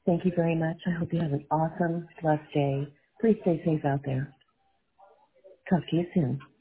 Thank you very much. I hope you have an awesome, blessed day. Please stay safe out there. Talk to you soon.